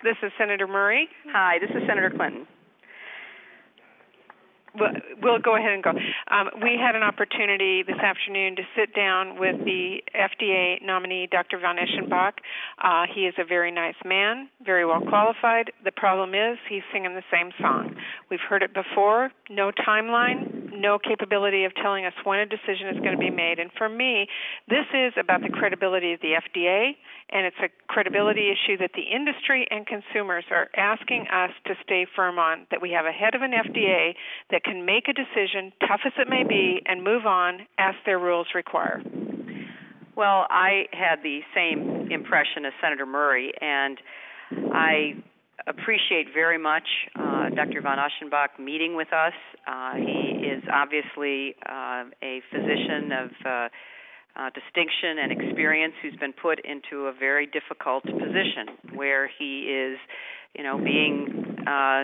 This is Senator Murray. Hi, this is Senator Clinton. We'll go ahead and go. We had an opportunity this afternoon to sit down with the FDA nominee, Dr. von Eschenbach. He is a very nice man, very well qualified. The problem is he's singing the same song. We've heard it before, no timeline, no capability of telling us when a decision is going to be made. And for me, this is about the credibility of the FDA, and it's a credibility issue that the industry and consumers are asking us to stay firm on, that we have a head of an FDA that can make a decision, tough as it may be, and move on as their rules require. Well, I had the same impression as Senator Murray, and I appreciate very much Dr. von Eschenbach meeting with us. He is obviously a physician of distinction and experience who's been put into a very difficult position where he is, being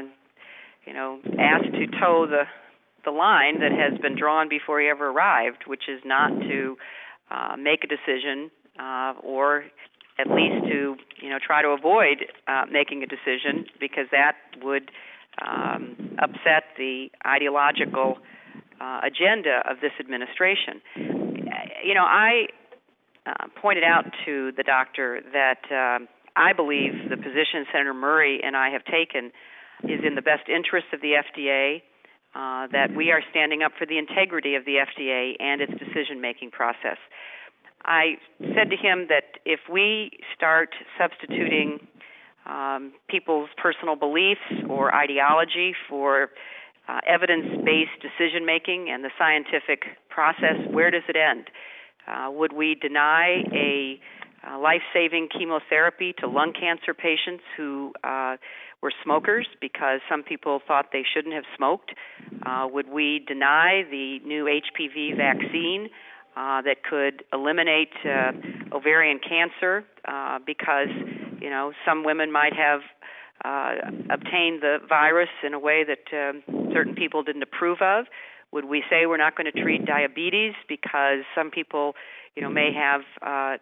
asked to toe the line that has been drawn before he ever arrived, which is not to make a decision or at least to try to avoid making a decision, because that would upset the ideological agenda of this administration. I pointed out to the doctor that I believe the position Senator Murray and I have taken is in the best interest of the FDA, that we are standing up for the integrity of the FDA and its decision-making process. I said to him that if we start substituting people's personal beliefs or ideology for evidence-based decision-making and the scientific process, where does it end? Would we deny a life-saving chemotherapy to lung cancer patients who were smokers because some people thought they shouldn't have smoked? Would we deny the new HPV vaccine that could eliminate ovarian cancer because, some women might have obtained the virus in a way that certain people didn't approve of? Would we say we're not going to treat diabetes because some people, may have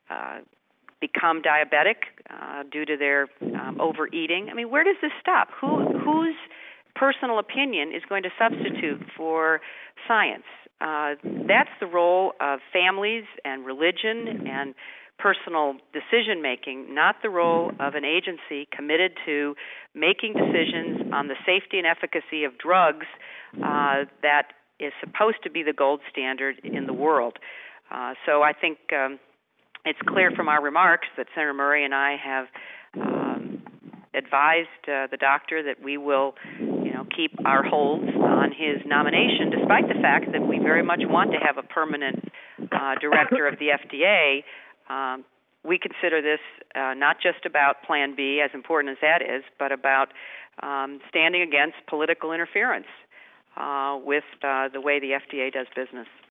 become diabetic due to their overeating? I mean, where does this stop? Whose personal opinion is going to substitute for science? That's the role of families and religion and personal decision-making, not the role of an agency committed to making decisions on the safety and efficacy of drugs that is supposed to be the gold standard in the world. So I think it's clear from our remarks that Senator Murray and I have advised the doctor that we will, keep our holds on his nomination, despite the fact that we very much want to have a permanent director of the FDA. We consider this not just about Plan B, as important as that is, but about standing against political interference with the way the FDA does business.